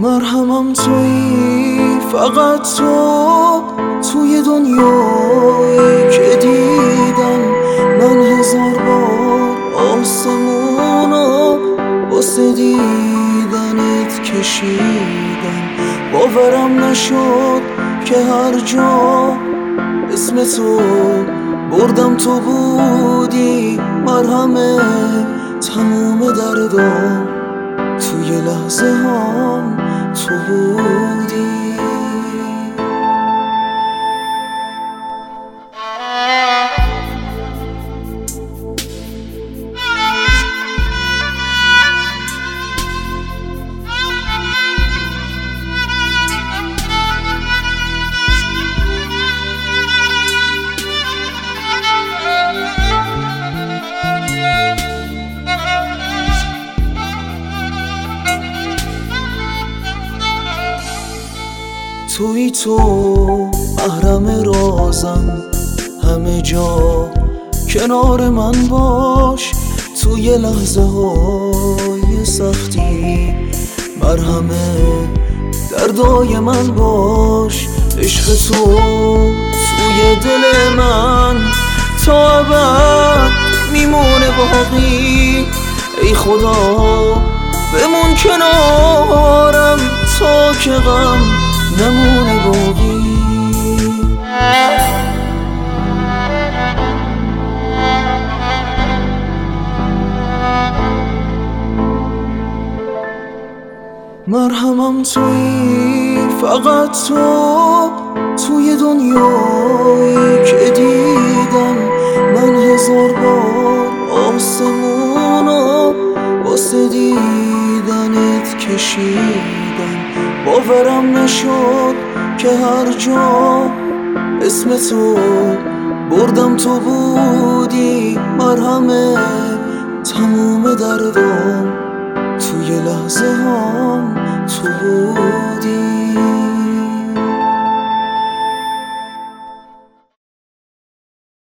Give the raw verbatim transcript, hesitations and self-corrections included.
مرهمم تویی، فقط تو توی دنیایی که دیدم. من هزار بار آسمونو واسه دیدنت کشیدم. باورم نشد که هر جا اسم تو بردم تو بودی. مرهم تموم دردام توی لحظه هم تو بودی. توی تو محرم رازم، همه جا کنار من باش. توی لحظه های سختی مرهم دردای من باش. عشق تو توی دل من تا ابد میمونه باقی. ای خدا بمون کنارم تا که غم نمونه باقی. مرهمم تویی، فقط تو توی دنیایی که دیدم. من هزار بار آسمونو واسه دیدنت کشیدم. باورم نشد که هر جا اسم تو بردم تو بودی. مرهم تموم دردام